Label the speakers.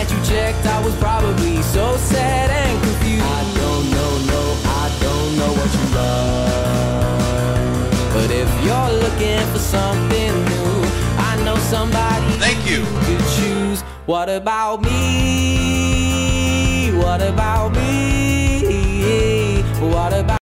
Speaker 1: that you checked, I was probably so sad and confused. I don't know what you love, but if you're looking for something new, I know somebody.
Speaker 2: Thank you.
Speaker 1: Could choose. What about me? What about me? What about